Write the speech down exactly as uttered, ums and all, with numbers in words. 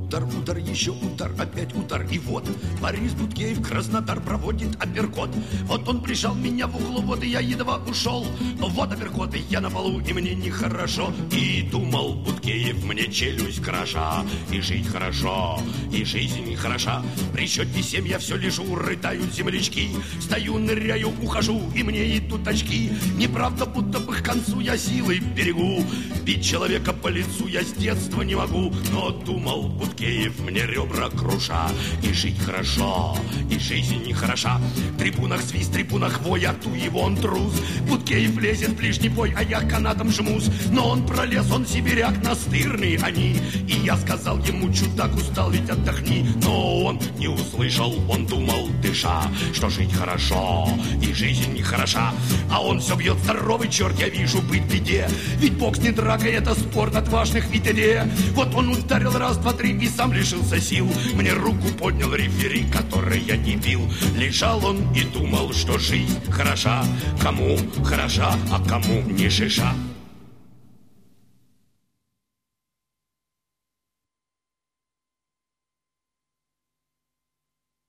удар, удар, еще удар, опять удар. И вот Борис Буткеев Краснодар проводит апперкот. Вот он прижал меня в углу, вот и я едва ушел. Но вот апперкот, и я на полу, и мне нехорошо. И думал Буткеев, мне челюсть кроша. И жить хорошо, и жизнь хороша. При счете семь я все лежу, рыдают землячки. Стою, ныряю, ухожу, и мне идут очки. Неправда, будто бы к концу я силой берегу. Бить человека по лицу я с детства не могу. Но думал Буткеев, мне ребра круша. И жить хорошо, и жизнь не хороша. В трибунах свист, в трибунах вой, а ту его он трус. Буткеев лезет в ближний бой, а я канатом жмусь. Но он пролез, он сибиряк, настырный они. И я сказал ему, чудак, устал, ведь отдохни. Но он не услышал, он думал, дыша, что жить хорошо, и жизнь не хороша. А он все бьет, здоровый черт, я вижу, быть в беде. Ведь бокс не драка, это спорт отважных витязей. Вот он ударил раз, два, три и сам лишился сил. Мне руку поднял рефери, который я не бил. Лежал он и думал, что жизнь хороша. Кому хороша, а кому не шиша.